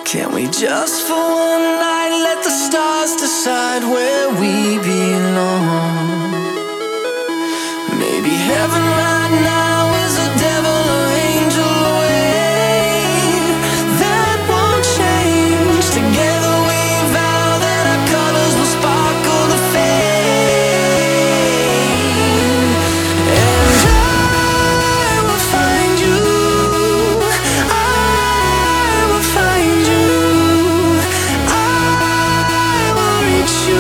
Can we just for one night let the stars decide where we belong? Maybe heaven right now is a devil or angel away. That won't change. Together we vow that our colors will sparkle the flame. And I will find you. I will find you. I will reach you.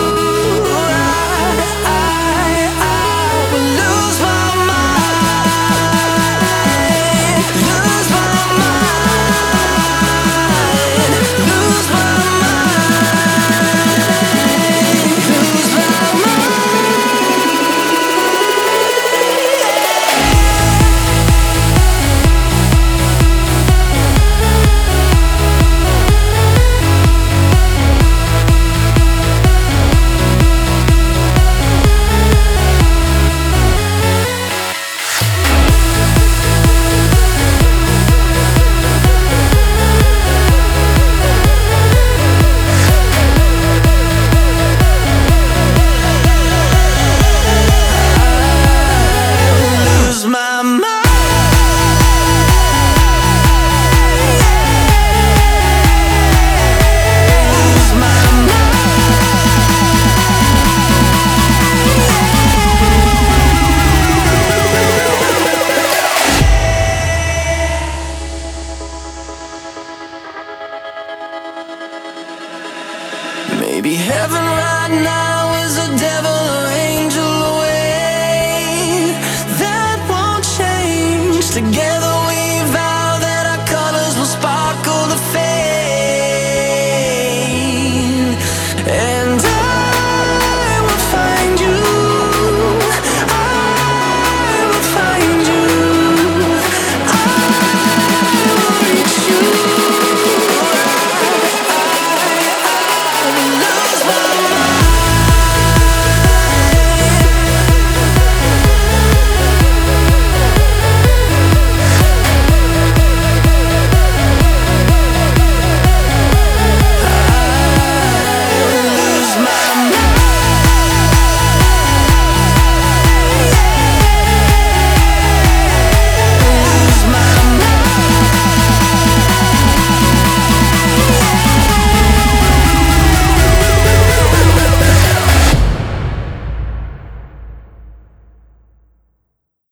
I will lose my mind. Lose my mind. Lose my mind. Lose my lose my mind. Lose my mind. Maybe heaven right now is a devil or angel away. That won't change. Together